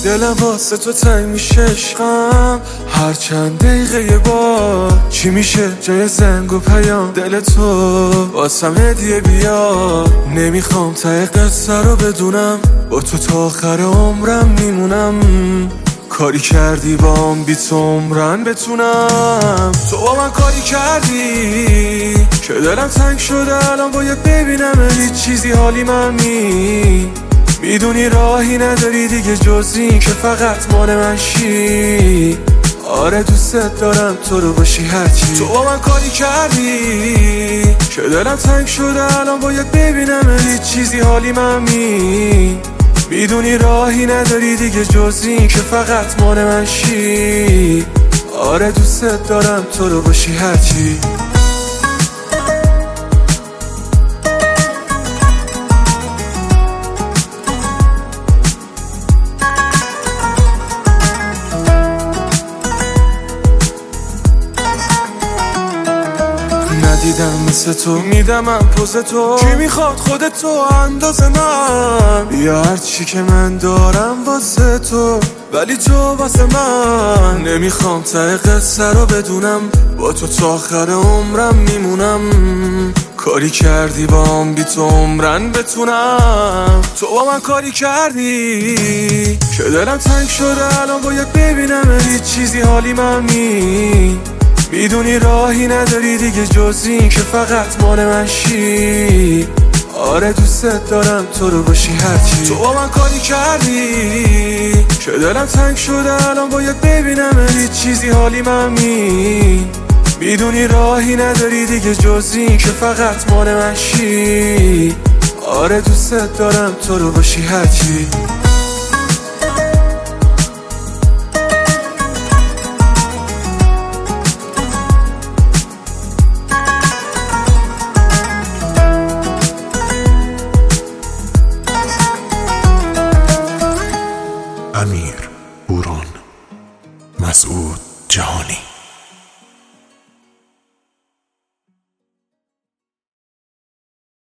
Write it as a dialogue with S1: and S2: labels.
S1: دلم واسه تو تنگ میشه عشقم، هر چند دقیقه یه بار. چی میشه جای زنگ و پیام دل تو واسم هدیه بیا. نمیخوام ته قصه رو بدونم، با تو تا آخر عمرم میمونم. کاری کردی بام بی تو عمرن بتونم. تو با من کاری کردی که دلم تنگ شده الان باید ببینم هیچ چیزی حالی من میدونی راهی نداری دیگه جز این که فقط مال من شی. آره دوست دارم تو رو باشی هرچی. تو با من کاری کردی که دلم تنگ شده الان باید ببینم هیچ چیزی حالی من میدونی راهی نداری دیگه جز این که فقط مال من شی. آره دوست دارم تو رو باشی هرچی. ندیدم مثل تو میدم من پوز تو. کی میخواد خودتو انداز من؟ بیا هرچی که من دارم واسه تو، ولی تو واسه من. نمیخوام ته قصه رو بدونم، با تو تا آخر عمرم میمونم. کاری کردی بام بی تو عمرن بتونم. تو با من کاری کردی که دلم تنگ شده الان باید ببینم هیچ چیزی حالی من میدونی راهی نداری دیگه جز این که فقط مال من شی. آره دوست دارم تو رو باشی هرچی. تو با من کاری کردی که دلم تنگ شده الان باید ببینم هیچ چیزی حالی من میدونی راهی نداری دیگه جز این که فقط مال من شی. آره دوست دارم تو رو باشی هرچی.
S2: امیر هوران، مسعود جهانی.